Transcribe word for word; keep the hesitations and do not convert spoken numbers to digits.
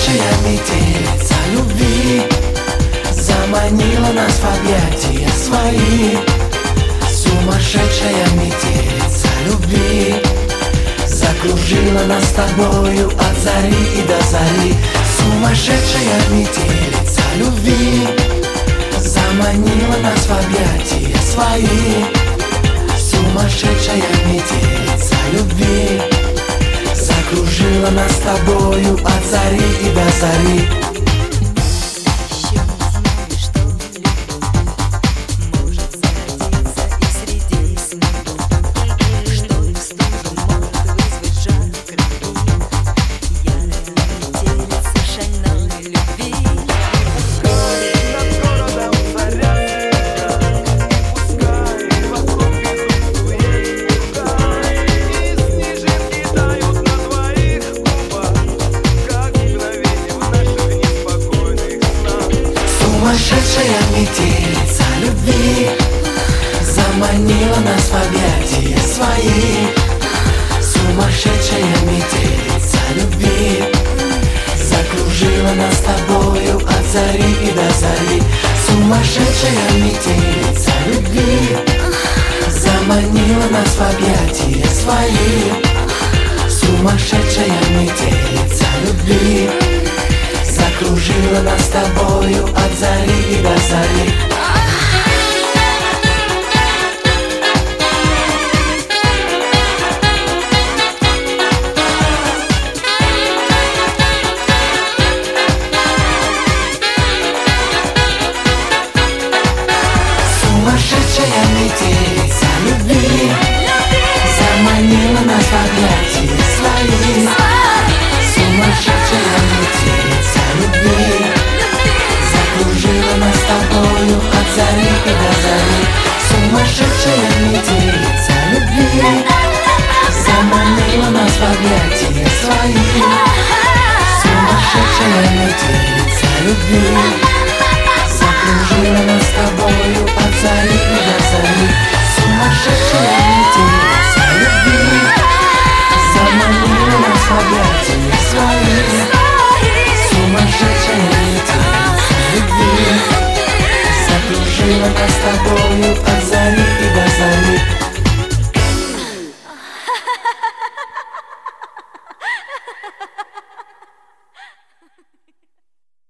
Сумасшедшая метелица любви заманила нас в объятия свои. Сумасшедшая метелица любви закружила нас с тобою от зари и до зари. Сумасшедшая метелица любви заманила нас в объятия свои. Сумасшедшая метелица любви закружила нас с тобою от зари и до зари. Сумасшедшая метелица любви заманила нас в объятия свои. Сумасшедшая метелица любви закружила нас с тобою от зари и до зари. Сумасшедшая метелица любви заманила нас в объятия свои. Сумасшедшая метелица любви закружила нас с тобою от зари и до зари. Сумасшедшая метелица любви заманила нас в объятия свои. Сумасшедшая метелица любви закружила нас с тобою от зари и до зари. Сумасшедшая метелица любви заманила нас в объятия свои. Сумасшедшая метелица любви закружила нас с тобою от зари и до зари. Сумасшедшая метелица любви заманила нас в объятия свои. Сумасшедшая метелица любви закружила нас с тобою